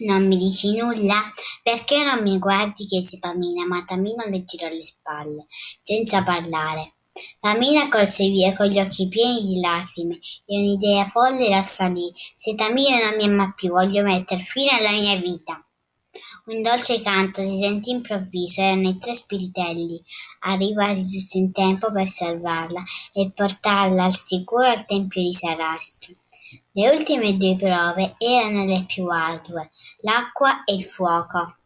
Non mi dici nulla? Perché non mi guardi? Chiese Pamina, ma Tamino le girò le spalle, senza parlare. Pamina corse via con gli occhi pieni di lacrime e un'idea folle la assalì. Se Tamino non mi ama più, voglio mettere fine alla mia vita. Un dolce canto si sentì improvviso, erano i tre spiritelli, arrivati giusto in tempo per salvarla e portarla al sicuro al tempio di Sarastro. Le ultime due prove erano le più ardue, l'acqua e il fuoco.